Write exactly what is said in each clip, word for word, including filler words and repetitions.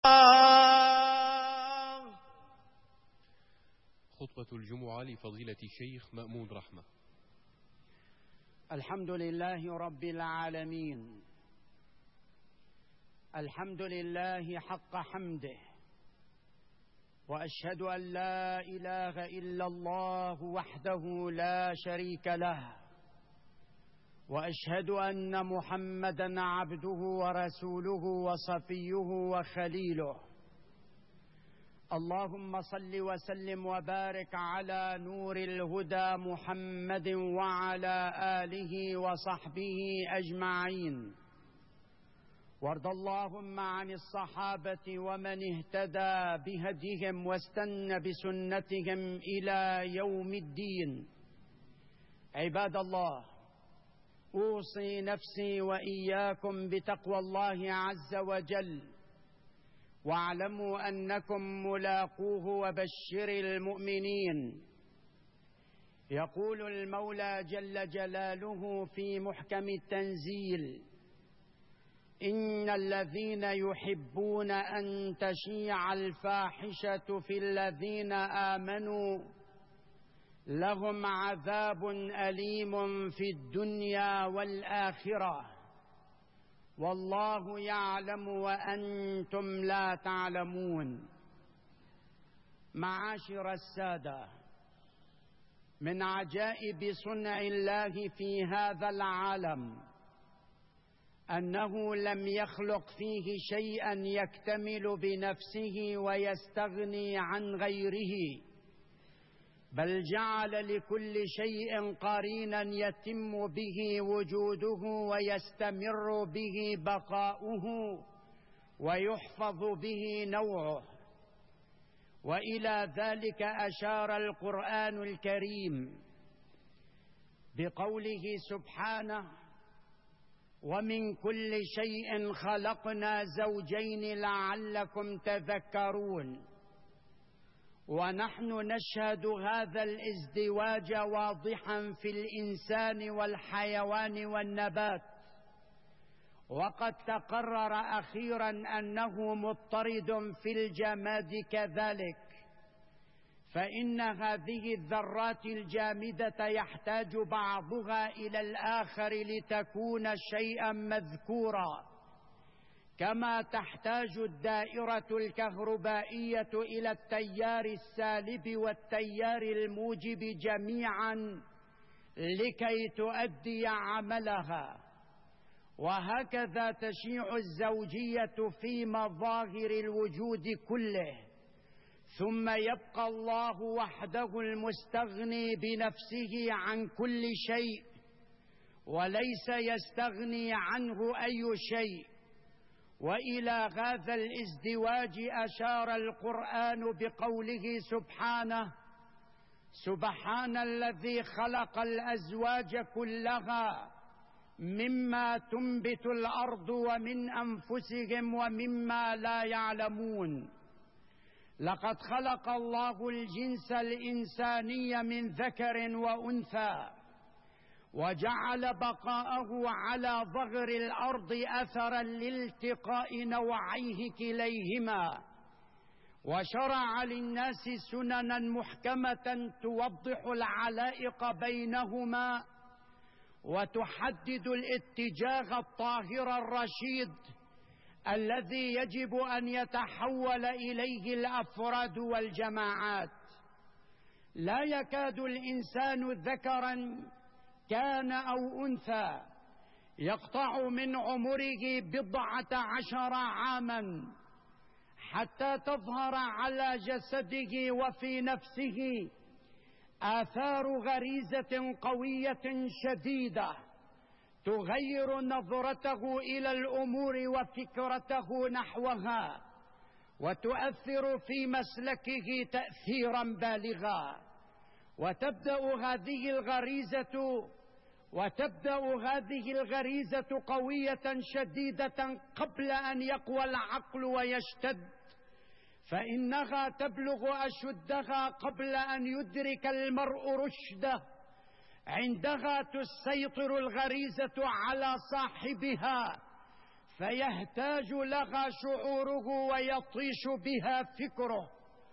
خطبة الجمعة لفضيلة الشيخ مأمون رحمة. الحمد لله رب العالمين، الحمد لله حق حمده، وأشهد أن لا إله إلا الله وحده لا شريك له، وأشهد أن محمدًا عبده ورسوله وصفيه وخليله. اللهم صل وسلم وبارك على نور الهدى محمد وعلى آله وصحبه أجمعين، وارض اللهم عن الصحابة ومن اهتدى بهديهم واستنى بسنتهم إلى يوم الدين. عباد الله، أوصي نفسي وإياكم بتقوى الله عز وجل، واعلموا أنكم ملاقوه وبشر المؤمنين. يقول المولى جل جلاله في محكم التنزيل: إن الذين يحبون أن تشيع الفاحشة في الذين آمنوا لهم عذاب أليم في الدنيا والآخرة والله يعلم وأنتم لا تعلمون. معاشر السادة، من عجائب صنع الله في هذا العالم أنه لم يخلق فيه شيئا يكتمل بنفسه ويستغني عن غيره، بل جعل لكل شيء قرينا يتم به وجوده ويستمر به بقاؤه ويحفظ به نوعه. وإلى ذلك أشار القرآن الكريم بقوله سبحانه: ومن كل شيء خلقنا زوجين لعلكم تذكرون. ونحن نشهد هذا الازدواج واضحا في الإنسان والحيوان والنبات، وقد تقرر أخيرا أنه مضطرد في الجماد كذلك، فإن هذه الذرات الجامدة يحتاج بعضها إلى الآخر لتكون شيئا مذكورا، كما تحتاج الدائرة الكهربائية إلى التيار السالب والتيار الموجب جميعا لكي تؤدي عملها. وهكذا تشيع الزوجية في مظاهر الوجود كله، ثم يبقى الله وحده المستغني بنفسه عن كل شيء، وليس يستغني عنه أي شيء. وإلى هذا الازدواج أشار القرآن بقوله سبحانه: سبحان الذي خلق الأزواج كلها مما تنبت الأرض ومن أنفسهم ومما لا يعلمون. لقد خلق الله الجنس الإنساني من ذكر وأنثى، وجعل بقاءه على ظهر الأرض أثرا لالتقاء نوعيه كليهما، وشرع للناس سننا محكمة توضح العلائق بينهما وتحدد الاتجاه الطاهر الرشيد الذي يجب أن يتحول إليه الأفراد والجماعات. لا يكاد الإنسان ذكرا كان أو أنثى يقطع من عمره بضعة عشر عاما حتى تظهر على جسده وفي نفسه آثار غريزة قوية شديدة تغير نظرته إلى الأمور وفكرته نحوها، وتؤثر في مسلكه تأثيرا بالغا. وتبدأ هذه الغريزة وتبدأ هذه الغريزة قوية شديدة قبل أن يقوى العقل ويشتد، فإنها تبلغ أشدها قبل أن يدرك المرء رشده. عندها تسيطر الغريزة على صاحبها فيهتاج لها شعوره ويطيش بها فكره.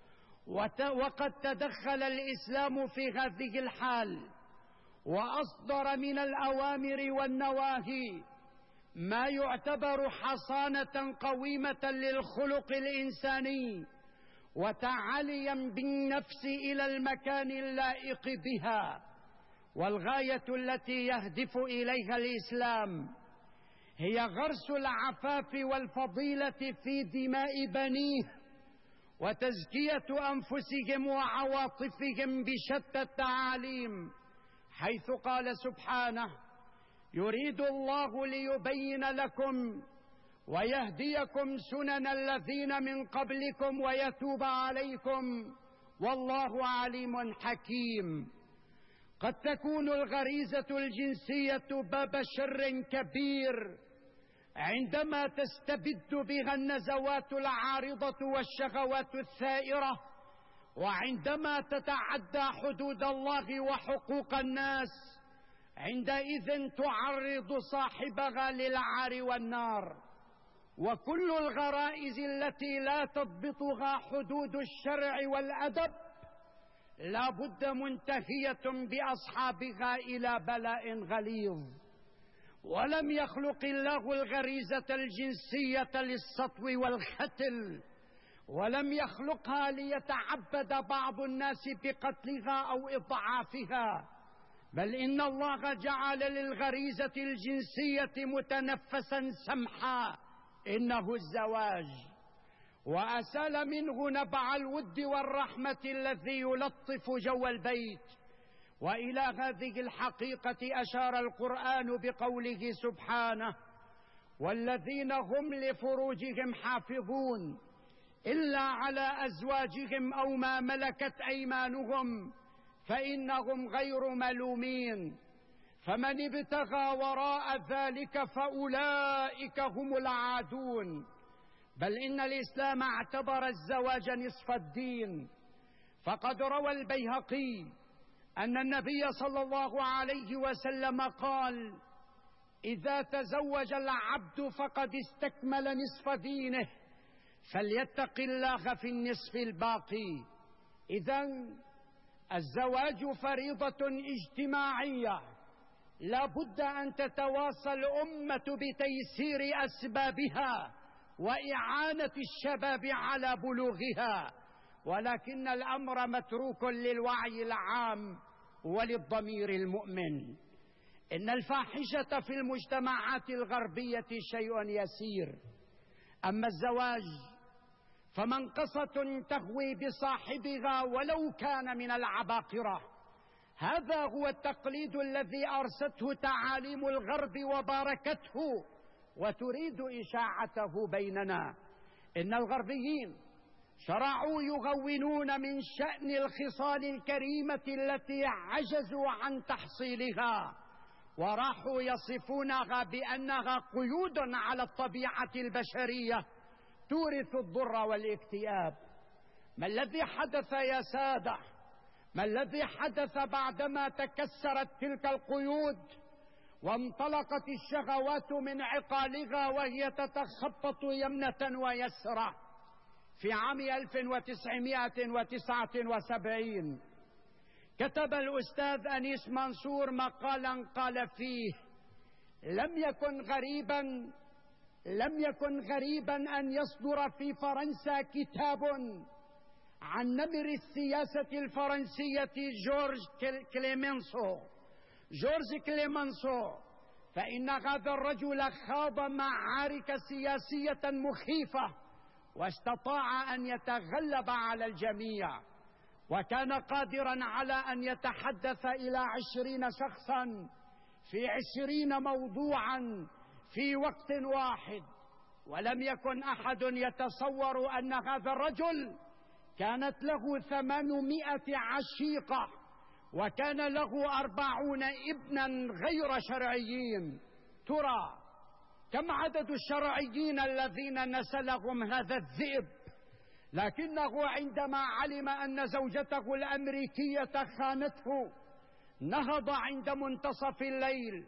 وقد تدخل الإسلام في هذه الحال وأصدر من الأوامر والنواهي ما يعتبر حصانة قويمة للخلق الإنساني وتعاليا بالنفس إلى المكان اللائق بها. والغاية التي يهدف إليها الإسلام هي غرس العفاف والفضيلة في دماء بنيه وتزكية أنفسهم وعواطفهم بشتى التعاليم، حيث قال سبحانه: يريد الله ليبين لكم ويهديكم سنن الذين من قبلكم ويتوب عليكم والله عليم حكيم. قد تكون الغريزة الجنسية باب شر كبير عندما تستبد بها النزوات العارضة والشهوات الثائرة، وعندما تتعدى حدود الله وحقوق الناس، عندئذ تعرض صاحبها للعار والنار. وكل الغرائز التي لا تضبطها حدود الشرع والأدب لا بد منتهية بأصحابها إلى بلاء غليظ. ولم يخلق الله الغريزة الجنسية للسطو والختل، ولم يخلقها ليتعبد بعض الناس بقتلها أو إضعافها، بل إن الله جعل للغريزة الجنسية متنفسا سمحا، إنه الزواج، وأسال منه نبع الود والرحمة الذي يلطف جو البيت. وإلى هذه الحقيقة أشار القرآن بقوله سبحانه: والذين هم لفروجهم حافظون إلا على أزواجهم أو ما ملكت أيمانهم فإنهم غير ملومين، فمن ابتغى وراء ذلك فأولئك هم العادون. بل إن الإسلام اعتبر الزواج نصف الدين، فقد روى البيهقي أن النبي صلى الله عليه وسلم قال: إذا تزوج العبد فقد استكمل نصف دينه فليتق الله في النصف الباقي. إذن الزواج فريضة اجتماعية لا بد أن تتواصى الأمة بتيسير أسبابها وإعانة الشباب على بلوغها، ولكن الأمر متروك للوعي العام وللضمير المؤمن. إن الفاحشة في المجتمعات الغربية شيء يسير، أما الزواج فمنقصة تهوي بصاحبها ولو كان من العباقرة. هذا هو التقليد الذي أرسته تعاليم الغرب وباركته وتريد إشاعته بيننا. إن الغربيين شرعوا يغونون من شأن الخصال الكريمة التي عجزوا عن تحصيلها، وراحوا يصفونها بأنها قيود على الطبيعة البشرية تورث الضر والاكتئاب. ما الذي حدث يا سادة؟ ما الذي حدث بعدما تكسرت تلك القيود وانطلقت الشهوات من عقالها وهي تتخبط يمنة ويسرى؟ في عام ألف وتسعمائة وتسعة وسبعين كتب الأستاذ أنيس منصور مقالا قال فيه: لم يكن غريبا لم يكن غريبا أن يصدر في فرنسا كتاب عن نمر السياسة الفرنسية جورج كليمنسو جورج كليمنسو فإن هذا الرجل خاض معارك سياسية مخيفة واستطاع أن يتغلب على الجميع، وكان قادرا على أن يتحدث إلى عشرين شخصا في عشرين موضوعا في وقت واحد. ولم يكن أحد يتصور أن هذا الرجل كانت له ثمانمائة عشيقة وكان له أربعون ابنا غير شرعيين. ترى كم عدد الشرعيين الذين نسلهم هذا الذئب؟ لكنه عندما علم أن زوجته الأمريكية خانته نهض عند منتصف الليل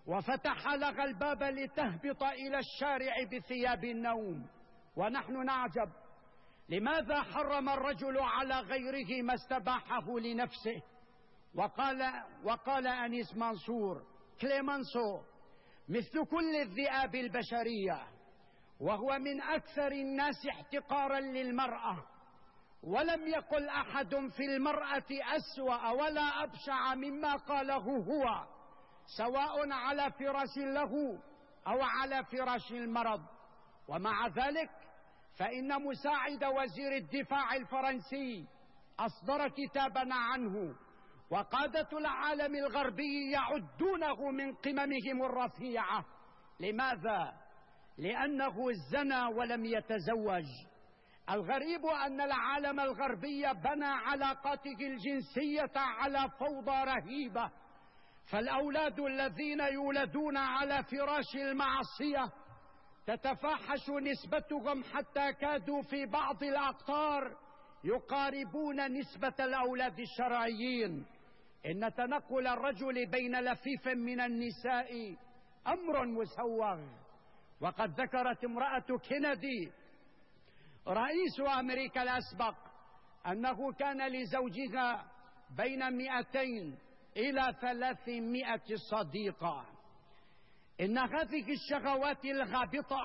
وفتح لها الباب لتهبط إلى الشارع بثياب النوم. ونحن نعجب لماذا حرم الرجل على غيره ما استباحه لنفسه. وقال, وقال أنيس منصور كليمنسو: مثل كل الذئاب البشرية، وهو من أكثر الناس احتقارا للمرأة، ولم يقل أحد في المرأة أسوأ ولا أبشع مما قاله هو، سواء على فراش له أو على فراش المرض. ومع ذلك فإن مساعد وزير الدفاع الفرنسي أصدر كتابا عنه، وقادة العالم الغربي يعدونه من قممهم الرفيعة. لماذا؟ لأنه زنى ولم يتزوج. الغريب أن العالم الغربي بنى علاقاته الجنسية على فوضى رهيبة، فالأولاد الذين يولدون على فراش المعصية تتفاحش نسبتهم حتى كادوا في بعض الأقطار يقاربون نسبة الأولاد الشرعيين. إن تنقل الرجل بين لفيف من النساء أمر مسوغ. وقد ذكرت امرأة كينيدي رئيس أمريكا الأسبق أنه كان لزوجها بين مئتين إلى ثلاثمائة صديقة. إن هذه الشهوات الغابطة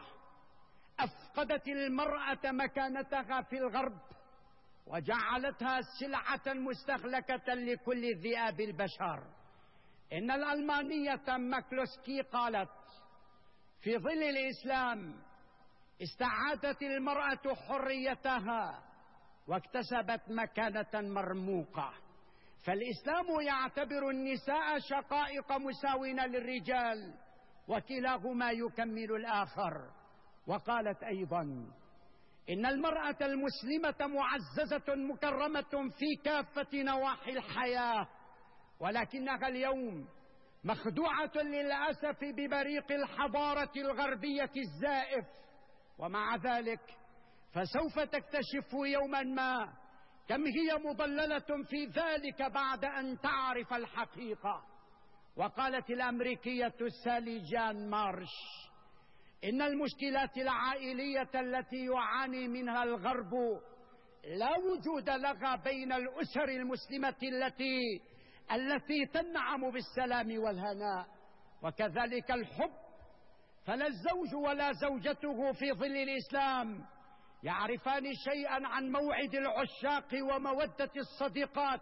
أفقدت المرأة مكانتها في الغرب، وجعلتها سلعة مستهلكة لكل ذئاب البشر. إن الألمانية ماكلوسكي قالت: في ظل الإسلام استعادت المرأة حريتها واكتسبت مكانة مرموقة. فالإسلام يعتبر النساء شقائق مساوين للرجال، وكلاهما يكمل الآخر. وقالت أيضا: إن المرأة المسلمة معززة مكرمة في كافة نواحي الحياة، ولكنها اليوم مخدوعة للأسف ببريق الحضارة الغربية الزائف. ومع ذلك فسوف تكتشف يوما ما كم هي مضللة في ذلك بعد أن تعرف الحقيقة. وقالت الأمريكية سالي جان مارش: إن المشكلات العائلية التي يعاني منها الغرب لا وجود لها بين الأسر المسلمة التي التي تنعم بالسلام والهناء. وكذلك الحب، فلا الزوج ولا زوجته في ظل الإسلام يعرفان شيئا عن موعد العشاق ومودة الصديقات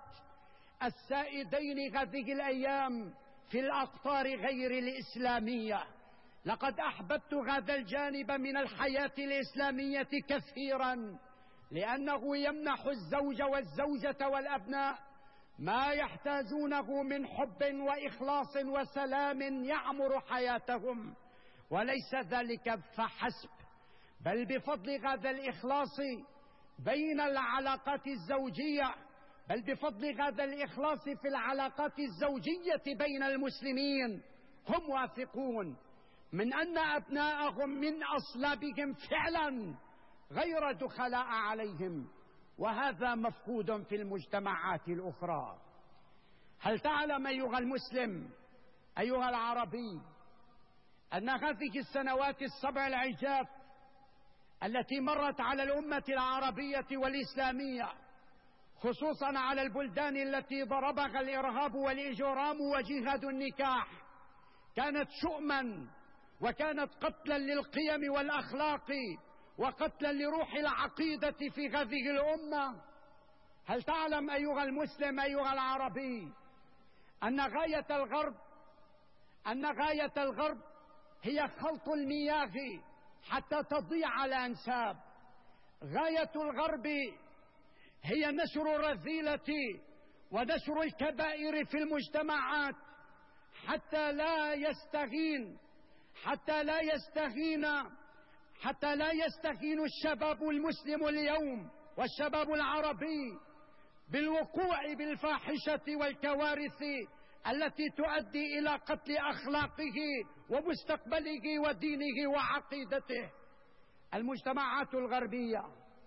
السائدين هذه الأيام في الأقطار غير الإسلامية. لقد أحببت هذا الجانب من الحياة الإسلامية كثيرا، لأنه يمنح الزوج والزوجة والأبناء ما يحتاجونه من حب وإخلاص وسلام يعمر حياتهم. وليس ذلك فحسب، بل بفضل هذا الإخلاص بين العلاقات الزوجية بل بفضل هذا الإخلاص في العلاقات الزوجية بين المسلمين هم واثقون من أن أبناءهم من أصلابهم فعلا غير دخلاء عليهم، وهذا مفقود في المجتمعات الأخرى. هل تعلم أيها المسلم أيها العربي أن هذه السنوات السبع العجاف التي مرت على الأمة العربية والإسلامية، خصوصا على البلدان التي ضربها الإرهاب والإجرام وجهاد النكاح، كانت شؤما وكانت قتلا للقيم والأخلاق وقتلا لروح العقيدة في هذه الأمة؟ هل تعلم أيها المسلم أيها العربي أن غاية الغرب أن غاية الغرب هي خلط المياه حتى تضيع الأنساب؟ غاية الغرب هي نشر الرذيلة ونشر الكبائر في المجتمعات حتى لا يستهين حتى لا يستهين حتى لا يستهين الشباب المسلم اليوم والشباب العربي بالوقوع بالفاحشة والكوارث التي تؤدي إلى قتل أخلاقه ومستقبله ودينه وعقيدته. المجتمعات الغربية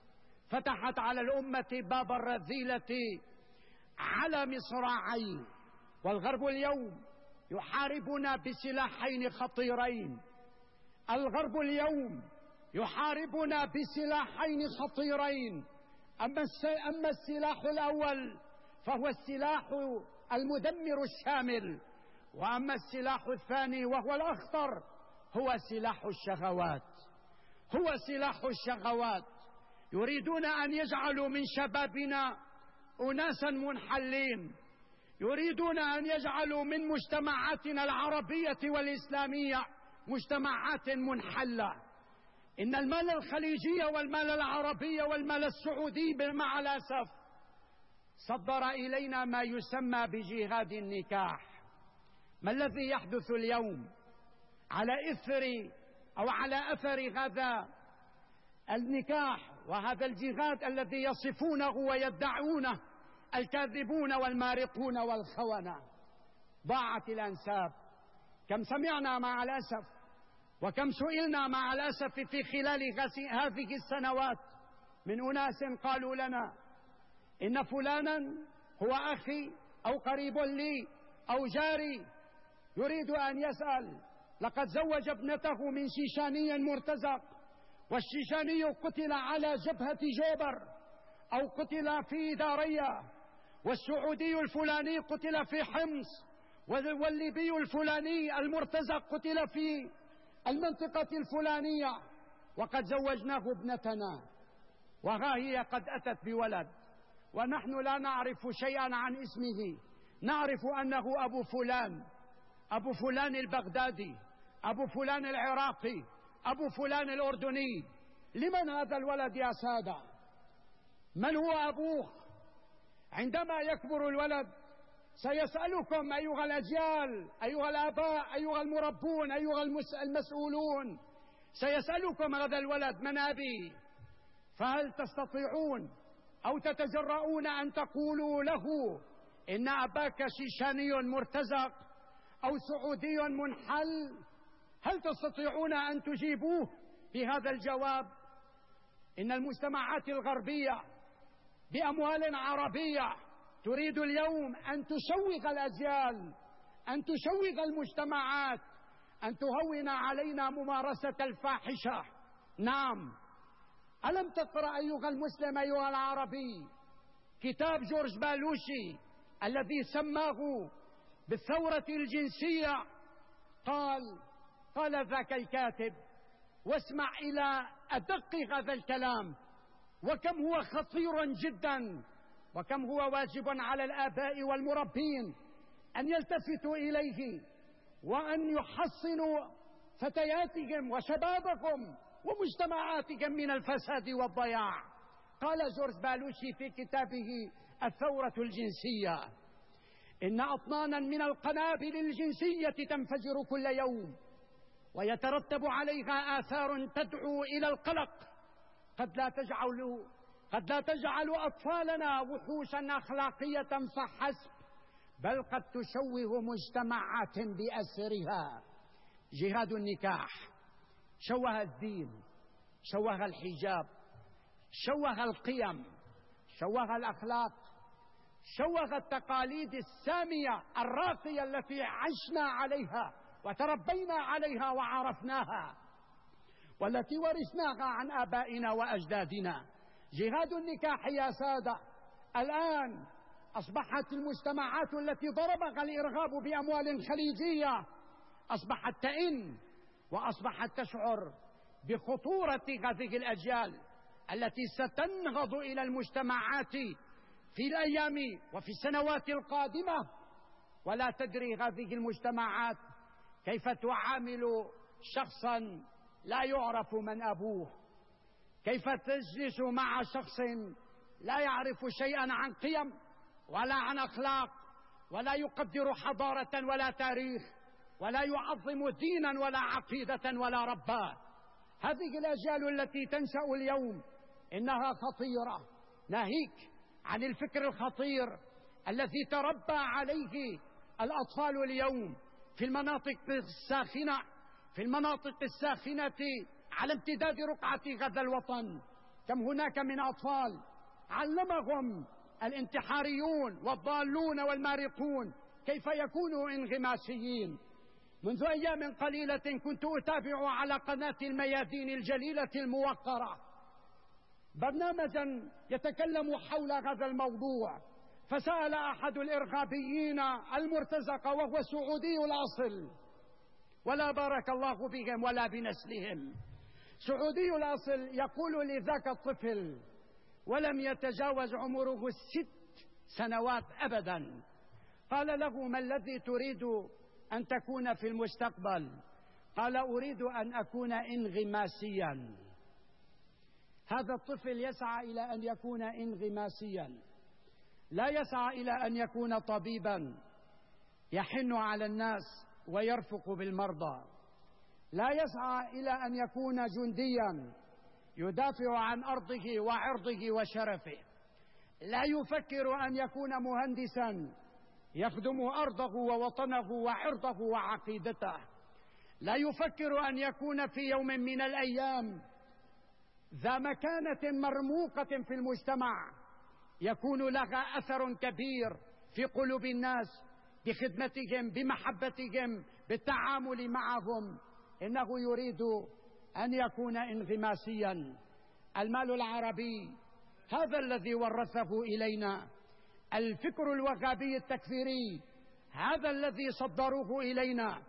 فتحت على الأمة باب الرذيلة على مصراعين، والغرب اليوم يحاربنا بسلاحين خطيرين. الغرب اليوم يحاربنا بسلاحين خطيرين. أما السلاح الأول فهو السلاح المدمر الشامل، وأما السلاح الثاني وهو الأخطر هو سلاح الشهوات. هو سلاح الشهوات. يريدون أن يجعلوا من شبابنا أناسا منحلين، يريدون أن يجعلوا من مجتمعاتنا العربية والإسلامية مجتمعات منحلة. إن المال الخليجي والمال العربي والمال السعودي مع الأسف صدر إلينا ما يسمى بجهاد النكاح. ما الذي يحدث اليوم على إثر أو على أثر هذا النكاح وهذا الجهاد الذي يصفونه ويدعونه الكاذبون والمارقون والخونة؟ ضاعت الأنساب. كم سمعنا مع الأسف وكم سئلنا مع الأسف في خلال هذه السنوات من أناس قالوا لنا إن فلانا هو أخي أو قريب لي أو جاري يريد أن يسأل، لقد زوج ابنته من شيشاني مرتزق، والشيشاني قتل على جبهة جوبر أو قتل في دارية، والسعودي الفلاني قتل في حمص، والليبي الفلاني المرتزق قتل في المنطقة الفلانية، وقد زوجناه ابنتنا وها هي قد أتت بولد ونحن لا نعرف شيئا عن اسمه. نعرف أنه أبو فلان، أبو فلان البغدادي، أبو فلان العراقي، أبو فلان الأردني. لمن هذا الولد يا سادة؟ من هو أبوه؟ عندما يكبر الولد سيسألكم أيها الأجيال، أيها الآباء، أيها المربون، أيها المسؤولون، سيسألكم هذا الولد من أبي؟ فهل تستطيعون أو تتجرؤون أن تقولوا له إن أباك شيشاني مرتزق أو سعودي منحل؟ هل تستطيعون أن تجيبوه بهذا الجواب؟ إن المجتمعات الغربية بأموال عربية تريد اليوم أن تشوه الأجيال، أن تشوه المجتمعات، أن تهون علينا ممارسة الفاحشة. نعم، ألم تقرأ أيها المسلم أيها العربي كتاب جورج بالوشي الذي سماه بالثورة الجنسية؟ قال قال ذاك الكاتب، واسمع إلى أدق هذا الكلام وكم هو خطير جدا، وكم هو واجب على الآباء والمربين أن يلتفتوا إليه وأن يحصنوا فتياتهم وشبابهم ومجتمعاتهم من الفساد والضياع. قال جورج بالوشي في كتابه الثورة الجنسية إن أطنانا من القنابل الجنسية تنفجر كل يوم ويترتب عليها آثار تدعو إلى القلق. قد لا تجعل قد لا تجعل أطفالنا وحوشا أخلاقية فحسب، بل قد تشوه مجتمعات بأسرها. جهاد النكاح شوه الدين، شوه الحجاب، شوه القيم، شوه الأخلاق، شوه التقاليد السامية الراقية التي عشنا عليها وتربينا عليها وعرفناها والتي ورثناها عن آبائنا وأجدادنا. جهاد النكاح يا سادة الآن أصبحت المجتمعات التي ضربها الإرهاب بأموال خليجية أصبحت تئن وأصبحت تشعر بخطورة هذه الأجيال التي ستنهض إلى المجتمعات في الأيام وفي السنوات القادمة، ولا تدري هذه المجتمعات كيف تعامل شخصا لا يعرف من أبوه، كيف تجلس مع شخص لا يعرف شيئا عن قيم ولا عن أخلاق ولا يقدر حضارة ولا تاريخ ولا يعظم دينا ولا عقيدة ولا ربا. هذه الأجيال التي تنشأ اليوم إنها خطيرة، ناهيك عن الفكر الخطير الذي تربى عليه الأطفال اليوم في المناطق الساخنة في المناطق الساخنة على امتداد رقعة هذا الوطن. كم هناك من أطفال علمهم الانتحاريون والضالون والمارقون كيف يكونوا انغماسيين. منذ أيام قليلة كنت أتابع على قناة الميادين الجليلة الموقرة برنامجا يتكلم حول هذا الموضوع، فسأل أحد الإرهابيين المرتزق وهو سعودي الأصل، ولا بارك الله بهم ولا بنسلهم، سعودي الأصل، يقول لذاك الطفل ولم يتجاوز عمره الست سنوات أبدا، قال له: ما الذي تريد أن تكون في المستقبل؟ قال: أريد أن أكون انغماسيا. هذا الطفل يسعى إلى أن يكون انغماسيا، لا يسعى إلى أن يكون طبيبا يحن على الناس ويرفق بالمرضى، لا يسعى إلى أن يكون جنديا يدافع عن أرضه وعرضه وشرفه، لا يفكر أن يكون مهندسا يخدم أرضه ووطنه وعرضه وعقيدته، لا يفكر أن يكون في يوم من الأيام ذا مكانة مرموقة في المجتمع يكون لها أثر كبير في قلوب الناس بخدمتهم بمحبتهم بالتعامل معهم. إنه يريد أن يكون انغماسيا. المال العربي هذا الذي ورثه إلينا، الفكر الوهابي التكفيري هذا الذي صدروه إلينا،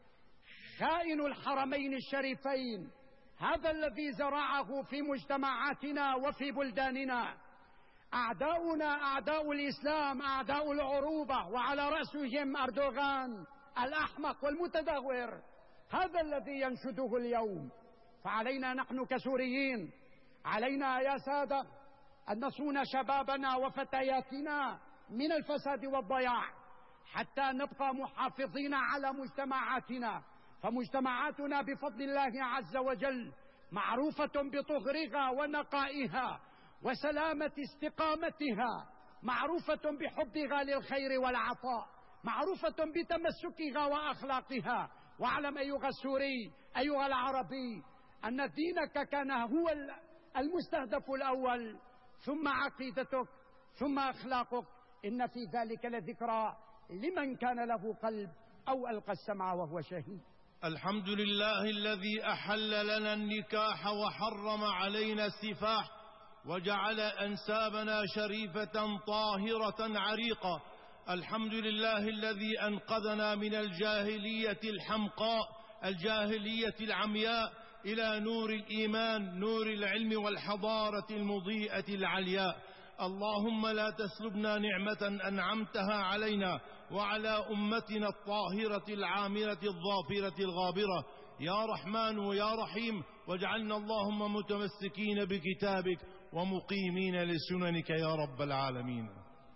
خائن الحرمين الشريفين هذا الذي زرعه في مجتمعاتنا وفي بلداننا. أعداؤنا أعداء الإسلام، أعداء العروبة، وعلى رأسهم أردوغان الأحمق والمتدهور، هذا الذي ينشده اليوم. فعلينا نحن كسوريين، علينا يا سادة أن نصون شبابنا وفتياتنا من الفساد والضياع حتى نبقى محافظين على مجتمعاتنا، فمجتمعاتنا بفضل الله عز وجل معروفة بطهرها ونقائها وسلامة استقامتها، معروفة بحبها للخير والعطاء، معروفة بتمسكها وأخلاقها. واعلم أيها السوري أيها العربي أن دينك كان هو المستهدف الأول، ثم عقيدتك، ثم أخلاقك. إن في ذلك لذكرى لمن كان له قلب أو ألقى السمع وهو شهيد. الحمد لله الذي أحل لنا النكاح وحرم علينا السفاح وجعل أنسابنا شريفة طاهرة عريقة. الحمد لله الذي أنقذنا من الجاهلية الحمقاء، الجاهلية العمياء، إلى نور الإيمان، نور العلم والحضارة المضيئة العلياء. اللهم لا تسلبنا نعمة أنعمتها علينا وعلى أمتنا الطاهرة العامرة الظافرة الغابرة. يا رحمن ويا رحيم، واجعلنا اللهم متمسكين بكتابك ومقيمين لسننك يا رب العالمين.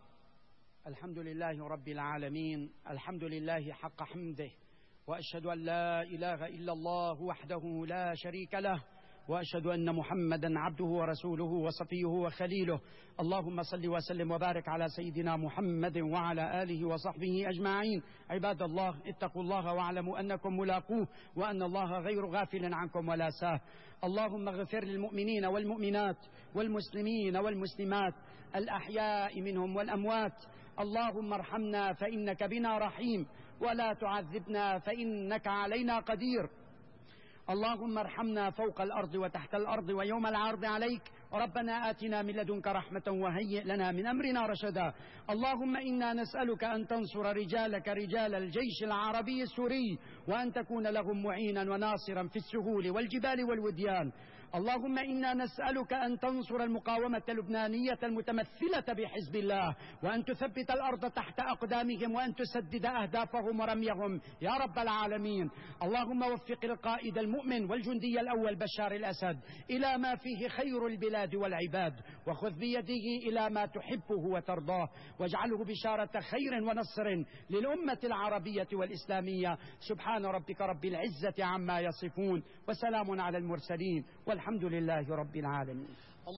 الحمد لله رب العالمين، الحمد لله حق حمده، وأشهد أن لا إله إلا الله وحده لا شريك له، وأشهد أن محمدا عبده ورسوله وصفيه وخليله. اللهم صل وسلم وبارك على سيدنا محمد وعلى آله وصحبه أجمعين. عباد الله، اتقوا الله واعلموا أنكم ملاقوه، وأن الله غير غافل عنكم ولا ساه. اللهم اغفر للمؤمنين والمؤمنات والمسلمين والمسلمات الأحياء منهم والأموات. اللهم ارحمنا فإنك بنا رحيم، ولا تعذبنا فإنك علينا قدير. اللهم ارحمنا فوق الأرض وتحت الأرض ويوم العرض عليك. ربنا آتنا من لدنك رحمة وهيئ لنا من أمرنا رشدا. اللهم إنا نسألك أن تنصر رجالك رجال الجيش العربي السوري، وأن تكون لهم معينا وناصرا في السهول والجبال والوديان. اللهم إنا نسألك أن تنصر المقاومة اللبنانية المتمثلة بحزب الله، وأن تثبت الأرض تحت أقدامهم، وأن تسدد أهدافهم ورميهم يا رب العالمين. اللهم وفق القائد المؤمن والجندي الأول بشار الأسد إلى ما فيه خير البلاد والعباد، وخذ بيده إلى ما تحبه وترضاه، واجعله بشارة خير ونصر للأمة العربية والإسلامية. سبحان ربك رب العزة عما يصفون، وسلام على المرسلين، والحمد لله رب العالمين.